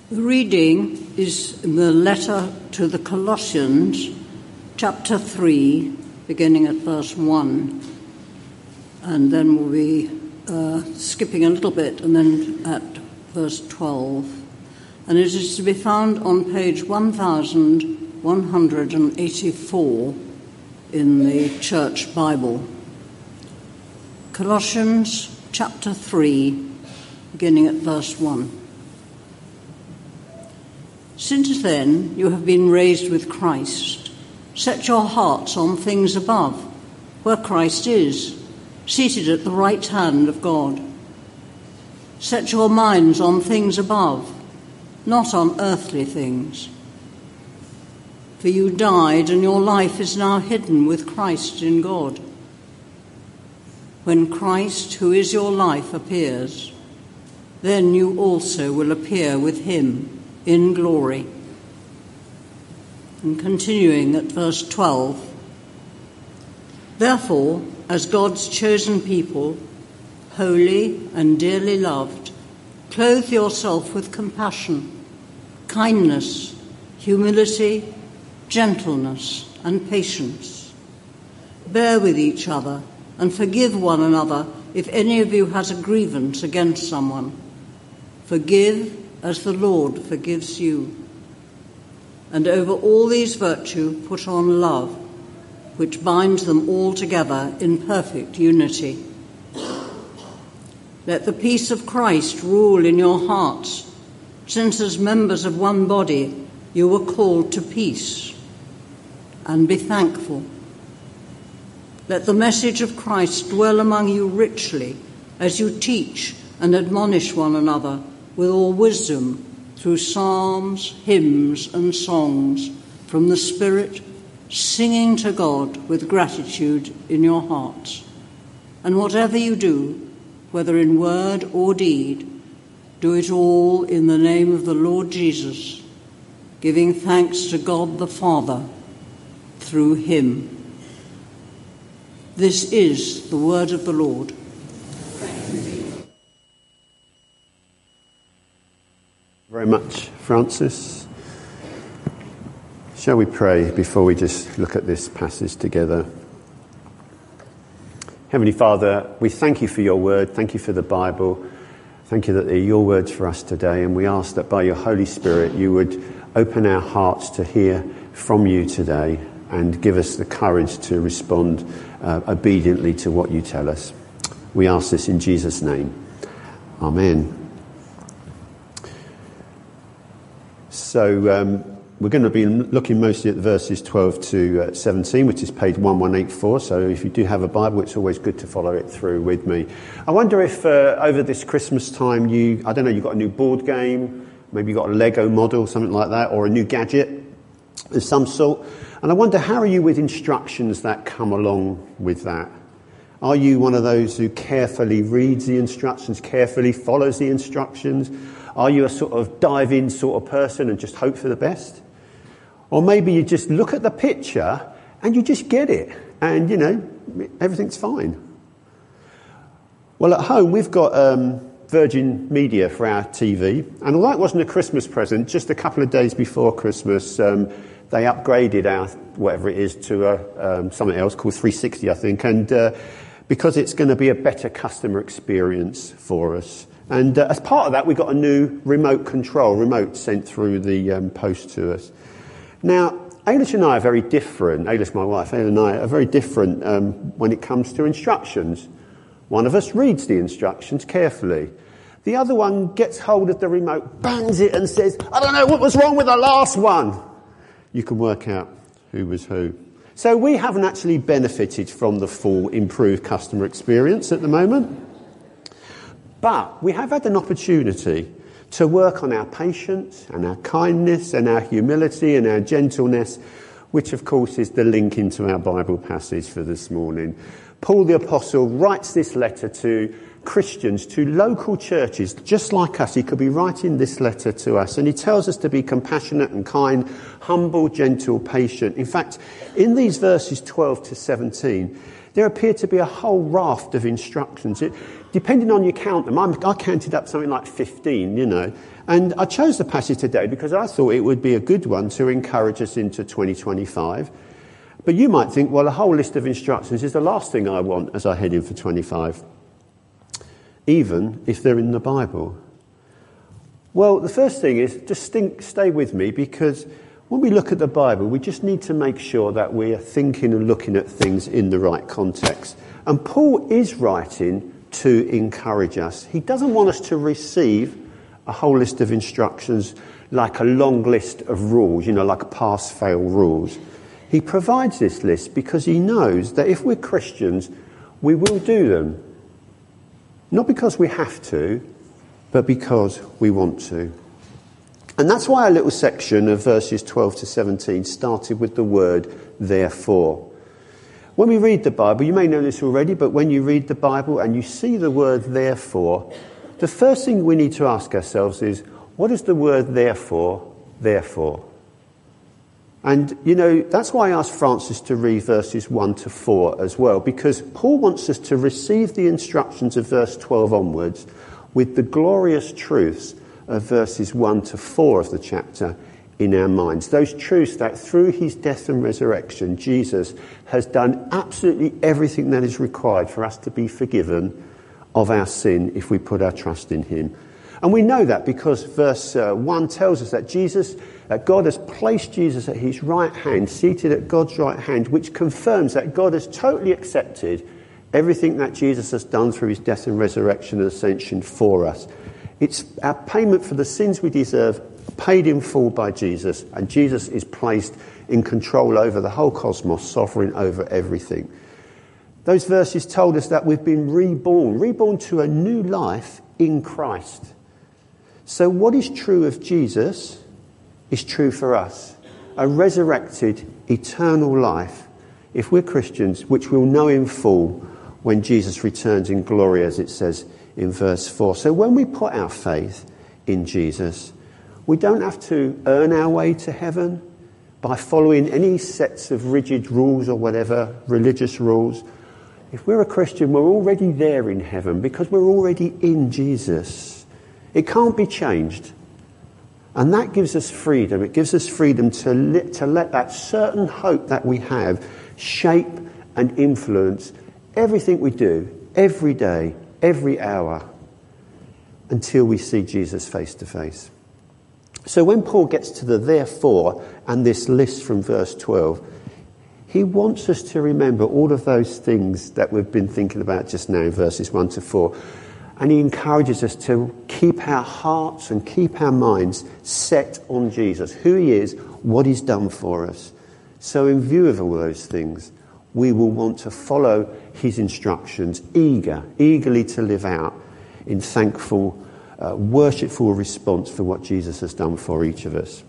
The reading is in the letter to the Colossians, chapter 3, beginning at verse 1. And then we'll be skipping a little bit, and then at verse 12. And it is to be found on page 1184 in the Church Bible. Colossians chapter 3, beginning at verse 1. Since then you have been raised with Christ. Set your hearts on things above, where Christ is, seated at the right hand of God. Set your minds on things above, not on earthly things. For you died, and your life is now hidden with Christ in God. When Christ, who is your life, appears, then you also will appear with him in glory. And continuing at verse 12. Therefore, as God's chosen people, holy and dearly loved, clothe yourself with compassion, kindness, humility, gentleness, and patience. Bear with each other and forgive one another if any of you has a grievance against someone. Forgive as the Lord forgives you. And over all these virtues put on love, which binds them all together in perfect unity. Let the peace of Christ rule in your hearts, since as members of one body you were called to peace. And be thankful. Let the message of Christ dwell among you richly as you teach and admonish one another with all wisdom through psalms, hymns and songs from the Spirit, singing to God with gratitude in your hearts. And whatever you do, whether in word or deed, do it all in the name of the Lord Jesus, giving thanks to God the Father through him. This is the word of the Lord. Very much, Francis. Shall we pray before we just look at this passage together? Heavenly Father, we thank you for your word. Thank you for the Bible. Thank you that they're your words for us today. And we ask that by your Holy Spirit, you would open our hearts to hear from you today and give us the courage to respond obediently to what you tell us. We ask this in Jesus' name. Amen. So we're going to be looking mostly at the verses 12 to 17, which is page 1184. So if you do have a Bible, it's always good to follow it through with me. I wonder if over this Christmas time, you've got a new board game, maybe you've got a Lego model, something like that, or a new gadget of some sort. And I wonder, how are you with instructions that come along with that? Are you one of those who carefully reads the instructions, carefully follows the instructions? Are you a sort of dive-in sort of person and just hope for the best? Or maybe you just look at the picture and you just get it and, everything's fine. Well, at home we've got Virgin Media for our TV. And although it wasn't a Christmas present, just a couple of days before Christmas, they upgraded our, whatever it is, to something else called 360, I think. And because it's going to be a better customer experience for us. And as part of that, we got a new remote sent through the post to us. Now, Ailish and I are very different. Ailish, my wife, Ailish and I are very different when it comes to instructions. One of us reads the instructions carefully. The other one gets hold of the remote, bangs it and says, I don't know what was wrong with the last one. You can work out who was who. So we haven't actually benefited from the full improved customer experience at the moment. But we have had an opportunity to work on our patience and our kindness and our humility and our gentleness, which of course is the link into our Bible passage for this morning. Paul the Apostle writes this letter to Christians, to local churches just like us. He could be writing this letter to us, and he tells us to be compassionate and kind, humble, gentle, patient. In fact, in these verses 12 to 17, there appear to be a whole raft of instructions. Depending on you count them, I counted up something like 15, And I chose the passage today because I thought it would be a good one to encourage us into 2025. But you might think, well, a whole list of instructions is the last thing I want as I head in for 25, even if they're in the Bible. Well, the first thing is just stay with me, because when we look at the Bible, we just need to make sure that we are thinking and looking at things in the right context. And Paul is writing to encourage us. He doesn't want us to receive a whole list of instructions like a long list of rules, like pass-fail rules. He provides this list because he knows that if we're Christians, we will do them. Not because we have to, but because we want to. And that's why a little section of verses 12 to 17 started with the word therefore. When we read the Bible, you may know this already, but when you read the Bible and you see the word therefore, the first thing we need to ask ourselves is, what is the word therefore there for? And, that's why I asked Francis to read verses 1 to 4 as well, because Paul wants us to receive the instructions of verse 12 onwards with the glorious truths of verses 1 to 4 of the chapter in our minds. Those truths that through his death and resurrection, Jesus has done absolutely everything that is required for us to be forgiven of our sin if we put our trust in him. And we know that because verse 1 tells us that God has placed Jesus at his right hand, seated at God's right hand, which confirms that God has totally accepted everything that Jesus has done through his death and resurrection and ascension for us. It's our payment for the sins we deserve, paid in full by Jesus, and Jesus is placed in control over the whole cosmos, sovereign over everything. Those verses told us that we've been reborn to a new life in Christ. So what is true of Jesus is true for us. A resurrected, eternal life, if we're Christians, which we'll know in full when Jesus returns in glory, as it says in verse 4. So when we put our faith in Jesus, we don't have to earn our way to heaven by following any sets of rigid rules or whatever, religious rules. If we're a Christian, we're already there in heaven because we're already in Jesus. It can't be changed. And that gives us freedom. It gives us freedom to let that certain hope that we have shape and influence everything we do, every day, every hour, until we see Jesus face to face. So when Paul gets to the therefore and this list from verse 12, he wants us to remember all of those things that we've been thinking about just now in verses 1 to 4. And he encourages us to keep our hearts and keep our minds set on Jesus, who he is, what he's done for us. So in view of all those things, we will want to follow his instructions, eagerly to live out in thankful, worshipful response for what Jesus has done for each of us.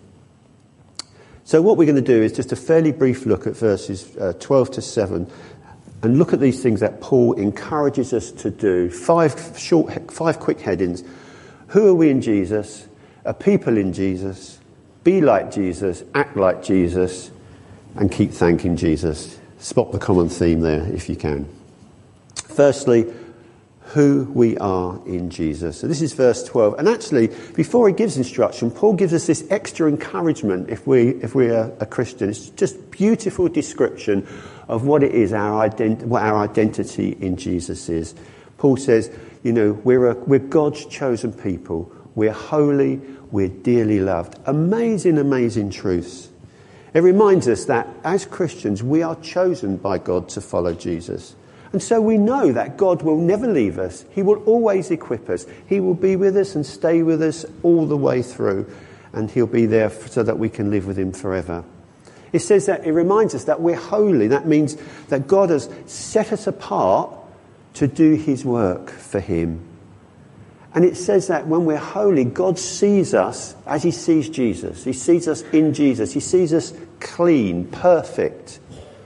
So what we're going to do is just a fairly brief look at verses 12 to 7 and look at these things that Paul encourages us to do. Five quick headings. Who are we in Jesus? A people in Jesus. Be like Jesus. Act like Jesus. And keep thanking Jesus. Spot the common theme there if you can. Firstly, who we are in Jesus. So this is verse 12. And actually, before he gives instruction, Paul gives us this extra encouragement if we are a Christian. It's just beautiful description of what it is, what our identity in Jesus is. Paul says, we're God's chosen people. We're holy. We're dearly loved. Amazing, amazing truths. It reminds us that as Christians, we are chosen by God to follow Jesus. And so we know that God will never leave us. He will always equip us. He will be with us and stay with us all the way through. And he'll be there so that we can live with him forever. It says that it reminds us that we're holy. That means that God has set us apart to do his work for him. And it says that when we're holy, God sees us as he sees Jesus. He sees us in Jesus. He sees us clean, perfect,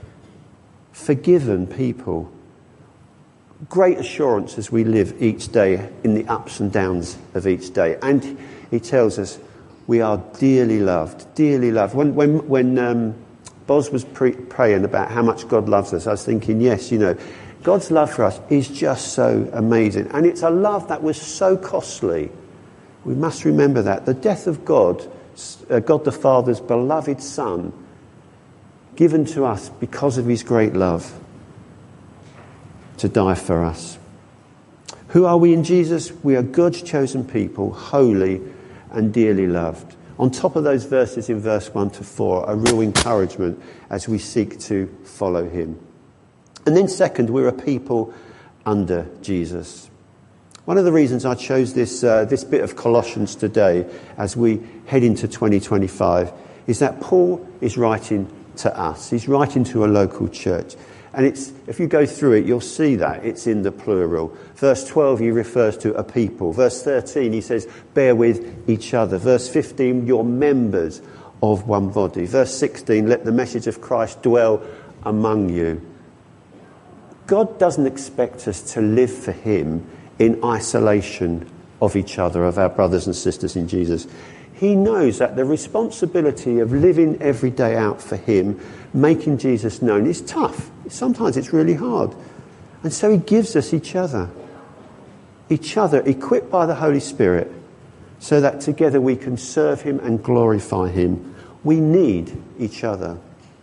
forgiven people. Great assurance as we live each day in the ups and downs of each day. And he tells us we are dearly loved, dearly loved. When Boz was praying about how much God loves us, I was thinking, yes, God's love for us is just so amazing. And it's a love that was so costly. We must remember that. The death of God, God the Father's beloved Son, given to us because of his great love, to die for us. Who are we in Jesus? We are God's chosen people, holy and dearly loved. On top of those verses in verse 1 to 4, a real encouragement as we seek to follow him. And then second, we're a people under Jesus. One of the reasons I chose this bit of Colossians today as we head into 2025 is that Paul is writing to us. He's writing to a local church. And if you go through it, you'll see that it's in the plural. Verse 12, he refers to a people. Verse 13, he says, bear with each other. Verse 15, you're members of one body. Verse 16, let the message of Christ dwell among you. God doesn't expect us to live for him in isolation of each other, of our brothers and sisters in Jesus. He knows that the responsibility of living every day out for him, making Jesus known, is tough. Sometimes it's really hard. And so he gives us each other equipped by the Holy Spirit, so that together we can serve him and glorify him. We need each other.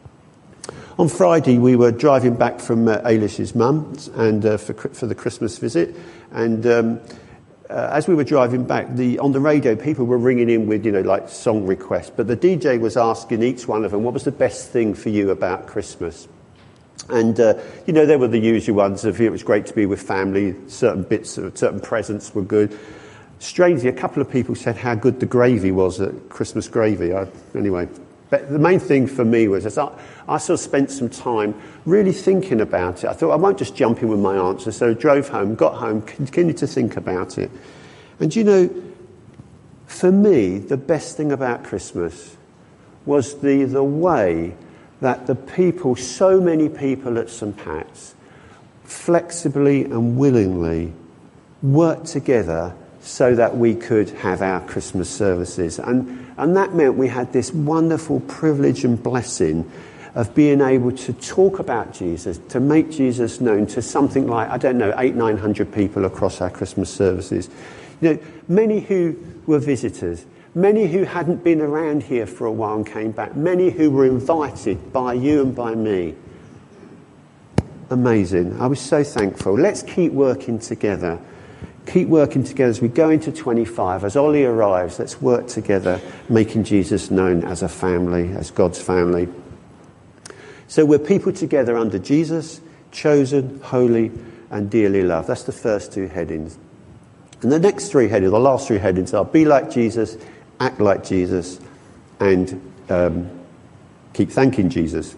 On Friday, we were driving back from Ailish's mum and for the Christmas visit, and as we were driving back, on the radio, people were ringing in with, like song requests. But the DJ was asking each one of them, what was the best thing for you about Christmas? And, there were the usual ones of it was great to be with family, certain presents were good. Strangely, a couple of people said how good the gravy was, Christmas gravy. Anyway, but the main thing for me was I sort of spent some time really thinking about it. I thought I won't just jump in with my answer, so I drove home, got home, continued to think about it. And for me, the best thing about Christmas was the way that the people, so many people at St. Pat's, flexibly and willingly worked together so that we could have our Christmas services. And that meant we had this wonderful privilege and blessing of being able to talk about Jesus, to make Jesus known to something like, 800-900 people across our Christmas services. Many who were visitors, many who hadn't been around here for a while and came back, many who were invited by you and by me. Amazing. I was so thankful. Let's keep working together. Keep working together as we go into 25. As Ollie arrives, let's work together, making Jesus known as a family, as God's family. So we're people together under Jesus, chosen, holy, and dearly loved. That's the first two headings. And the next three headings, the last three headings, are be like Jesus, act like Jesus, and keep thanking Jesus.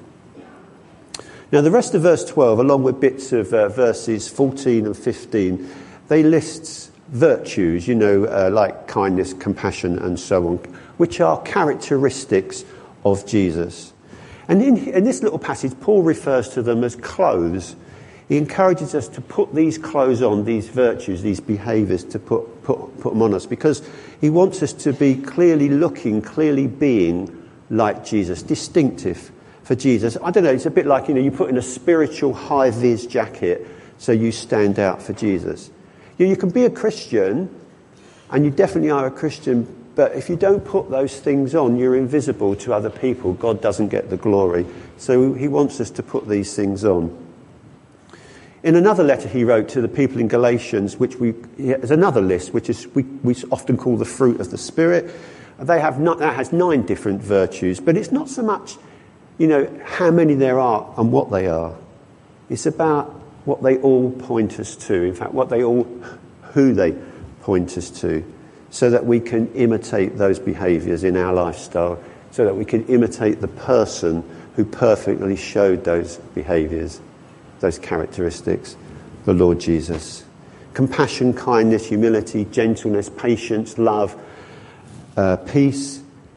Now the rest of verse 12, along with bits of verses 14 and 15, they list virtues, like kindness, compassion, and so on, which are characteristics of Jesus. And in this little passage, Paul refers to them as clothes. He encourages us to put these clothes on, these virtues, these behaviours, to put them on us, because he wants us to be clearly looking, clearly being like Jesus, distinctive for Jesus. I don't know, it's a bit like, you put in a spiritual high-vis jacket so you stand out for Jesus. You can be a Christian, and you definitely are a Christian, but if you don't put those things on, you're invisible to other people. God doesn't get the glory. So he wants us to put these things on. In another letter he wrote to the people in Galatians, there's another list, which is we often call the fruit of the Spirit. That has 9 different virtues, but it's not so much, how many there are and what they are. It's about what they all point us to. In fact, who they point us to, so that we can imitate those behaviours in our lifestyle, so that we can imitate the person who perfectly showed those behaviours, those characteristics, the Lord Jesus. Compassion, kindness, humility, gentleness, patience, love, peace.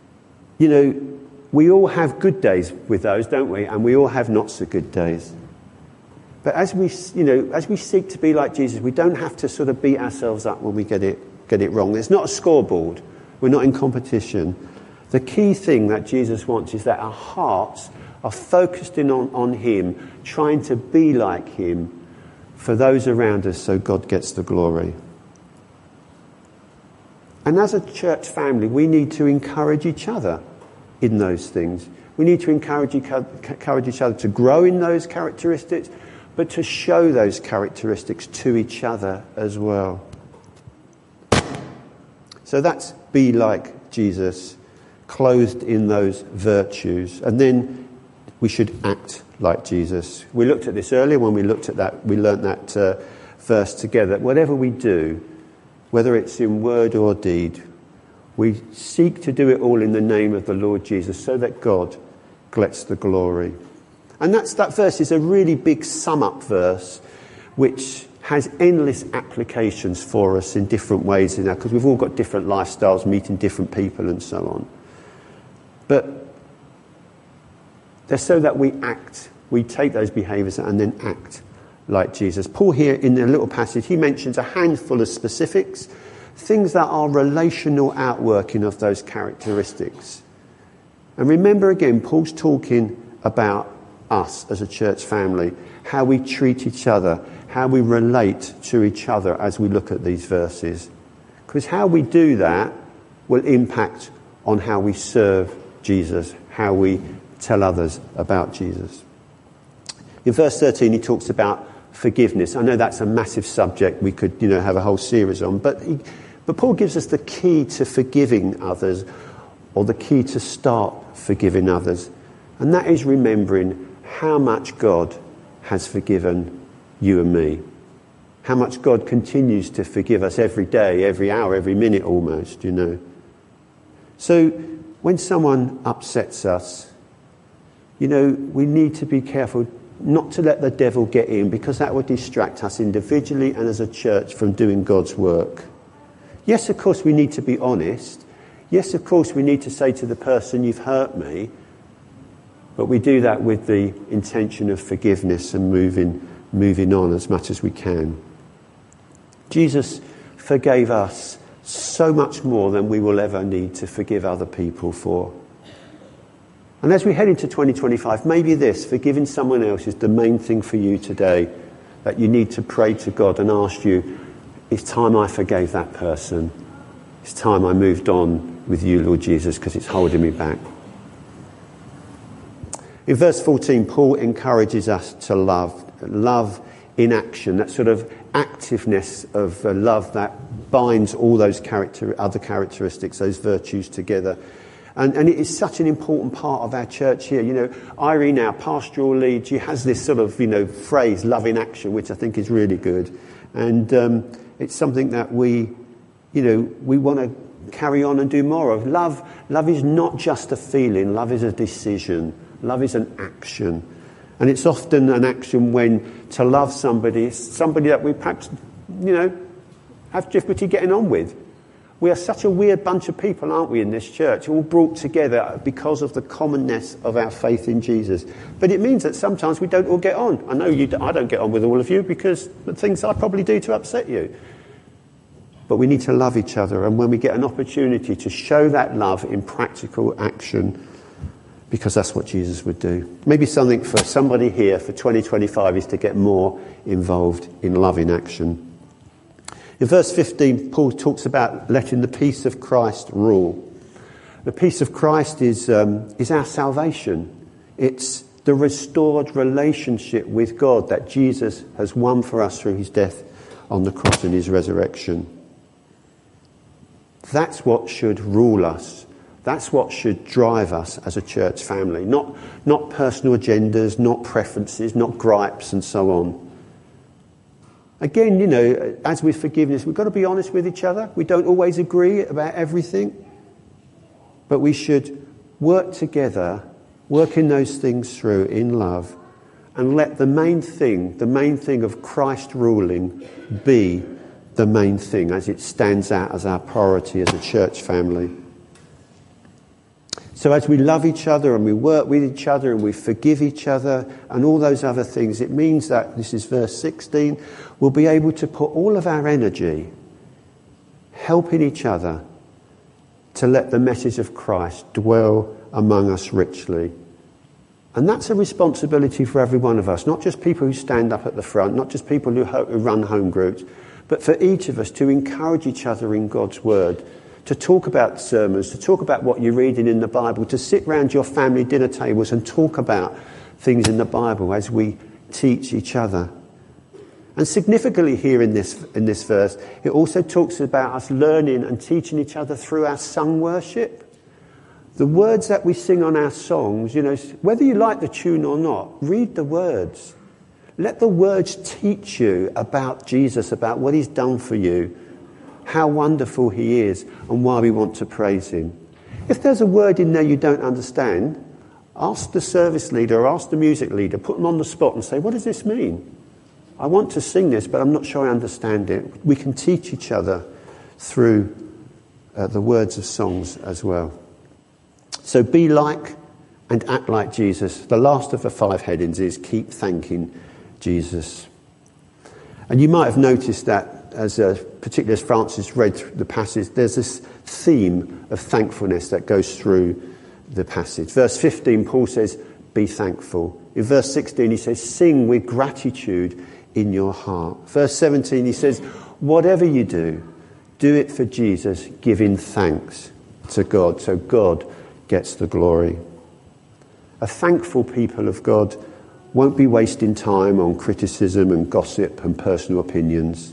We all have good days with those, don't we? And we all have not so good days. But as we seek to be like Jesus, we don't have to sort of beat ourselves up when we get it wrong. It's not a scoreboard. We're not in competition. The key thing that Jesus wants is that our hearts are focused in on him, trying to be like him for those around us, so God gets the glory. And as a church family, we need to encourage each other in those things. We need to encourage each other to grow in those characteristics, but to show those characteristics to each other as well. So that's be like Jesus, clothed in those virtues. And then we should act like Jesus. We looked at this earlier when we looked at that. We learnt that verse together. Whatever we do, whether it's in word or deed, we seek to do it all in the name of the Lord Jesus so that God gets the glory. And that verse is a really big sum-up verse which has endless applications for us in different ways in that, because we've all got different lifestyles, meeting different people and so on. But they're so that we act, we take those behaviours and then act like Jesus. Paul here in the little passage, he mentions a handful of specifics, things that are relational outworking of those characteristics. And remember again, Paul's talking about us as a church family, how we treat each other, how we relate to each other as we look at these verses. Because how we do that will impact on how we serve Jesus, how we tell others about Jesus. In verse 13, he talks about forgiveness. I know that's a massive subject we could, have a whole series on, but Paul gives us the key to forgiving others, or the key to start forgiving others. And that is remembering how much God has forgiven you and me. How much God continues to forgive us every day, every hour, every minute almost, So when someone upsets us, we need to be careful not to let the devil get in, because that would distract us individually and as a church from doing God's work. Yes, of course, we need to be honest. Yes, of course, we need to say to the person, you've hurt me. But we do that with the intention of forgiveness and moving on as much as we can. Jesus forgave us so much more than we will ever need to forgive other people for. And as we head into 2025, maybe forgiving someone else is the main thing for you today, that you need to pray to God and ask you, it's time I forgave that person. It's time I moved on with you, Lord Jesus, because it's holding me back. In verse 14, Paul encourages us to love in action, that sort of activeness of love that binds all those other characteristics, those virtues together. And it is such an important part of our church here. Irene, our pastoral lead, she has this sort of, phrase, love in action, which I think is really good. And it's something that we want to carry on and do more of. Love is not just a feeling, love is a decision. Love is an action. And it's often an action when to love somebody is somebody that we perhaps, have difficulty getting on with. We are such a weird bunch of people, aren't we, in this church, all brought together because of the commonness of our faith in Jesus. But it means that sometimes we don't all get on. I know I don't get on with all of you because the things I probably do to upset you. But we need to love each other. And when we get an opportunity to show that love in practical action, because that's what Jesus would do. Maybe something for somebody here for 2025 is to get more involved in love in action. In verse 15, Paul talks about letting the peace of Christ rule. The peace of Christ is our salvation. It's the restored relationship with God that Jesus has won for us through his death on the cross and his resurrection. That's what should rule us. That's what should drive us as a church family. Not personal agendas, not preferences, not gripes and so on. Again, as with forgiveness, we've got to be honest with each other. We don't always agree about everything. But we should work together, working those things through in love, and let the main thing of Christ ruling be the main thing as it stands out as our priority as a church family. So as we love each other and we work with each other and we forgive each other and all those other things, it means that, this is verse 16, we'll be able to put all of our energy helping each other to let the message of Christ dwell among us richly. And that's a responsibility for every one of us, not just people who stand up at the front, not just people who run home groups, but for each of us to encourage each other in God's word, to talk about sermons, to talk about what you're reading in the Bible, to sit round your family dinner tables and talk about things in the Bible as we teach each other. And significantly here in this verse, it also talks about us learning and teaching each other through our sung worship. The words that we sing on our songs, whether you like the tune or not, read the words. Let the words teach you about Jesus, about what he's done for you, how wonderful he is, and why we want to praise him. If there's a word in there you don't understand, ask the service leader or ask the music leader, put them on the spot and say, what does this mean? I want to sing this, but I'm not sure I understand it. We can teach each other through the words of songs as well. So be like and act like Jesus. The last of the 5 headings is keep thanking Jesus. And you might have noticed that, particularly as Francis read the passage, there's this theme of thankfulness that goes through the passage. Verse 15, Paul says, be thankful. In verse 16, he says, sing with gratitude in your heart. Verse 17, he says, whatever you do, do it for Jesus, giving thanks to God. So God gets the glory. A thankful people of God won't be wasting time on criticism and gossip and personal opinions.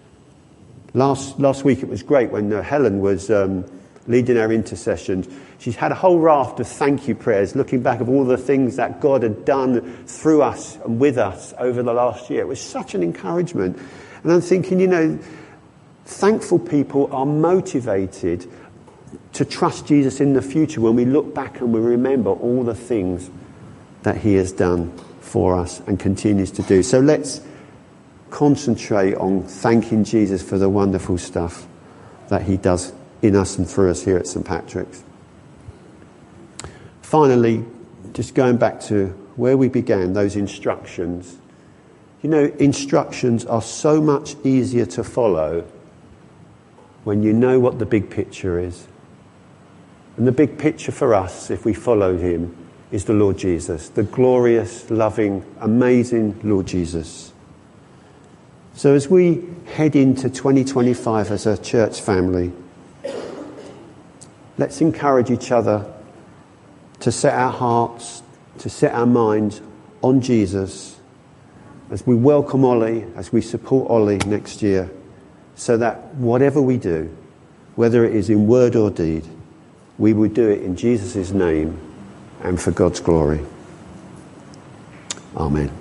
Last week it was great when Helen was leading our intercession. She's had a whole raft of thank you prayers, looking back of all the things that God had done through us and with us over the last year. It was such an encouragement. And I'm thinking, thankful people are motivated to trust Jesus in the future when we look back and we remember all the things that he has done for us and continues to do. So let's concentrate on thanking Jesus for the wonderful stuff that he does in us and through us here at St. Patrick's. Finally, just going back to where we began, those instructions. Instructions are so much easier to follow when you know what the big picture is. And the big picture for us, if we follow him, is the Lord Jesus, the glorious, loving, amazing Lord Jesus. So as we head into 2025 as a church family, let's encourage each other to set our hearts, to set our minds on Jesus as we welcome Ollie, as we support Ollie next year, so that whatever we do, whether it is in word or deed, we will do it in Jesus' name and for God's glory. Amen.